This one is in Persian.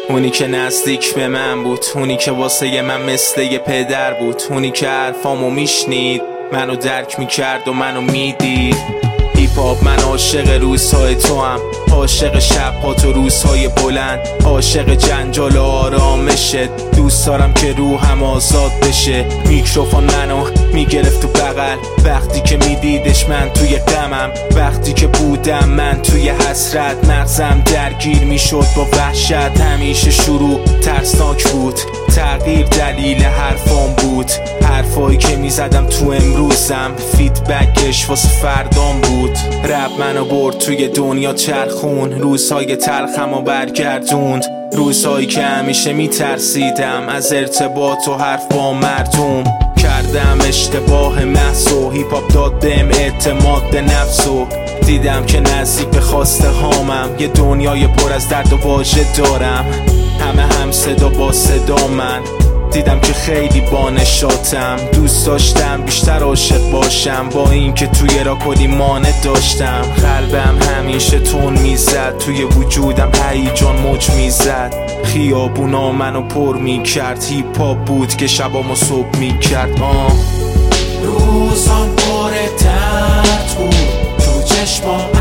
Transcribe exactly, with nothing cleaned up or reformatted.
اونی که نزدیک به من بود، اونی که واسه من مثل یه پدر بود، اونی که حرفامو میشنید، منو درک میکرد و منو میدید. هیپ هاپ من عاشق روزهای تو هم، عاشق شب‌ها تو روزهای بلند، عاشق جنجال و آرامشت. دوست دارم که روحم آزاد بشه. میکروفون منو میگرفت تو بغل وقتی که میدیدش من توی غمم، وقتی که بودم من توی حسرت، مغزم درگیر میشد با وحشت. همیشه شروع ترسناک بود، تغییر دلیل حرفام بود، حرفایی که میزدم تو امروزم فیدبکش واسه فردام بود. رپ منو برد توی دنیا چرخون، روزهای تلخم و برگردوند، روزهایی که همیشه میترسیدم از ارتباط و حرف با مردم. کردم اشتباه محض و هیپ هاپ داد بهم اعتماد به نفس و دیدم که نزدیک به خواسته هامم. یه دنیای پر از درد و واژه دارم، همه هم صدا با صدا من. دیدم که خیلی بانشاتم، دوست داشتم بیشتر عاشق باشم، با این که توی را کلی مانع داشتم. قلبم همیشه تون میزد، توی وجودم هیجان موج میزد. خیابونا منو پر میکرد، هیپ هاپ بود که شبامو صبح میکرد. آه روزام پر درد بود، تو چشمام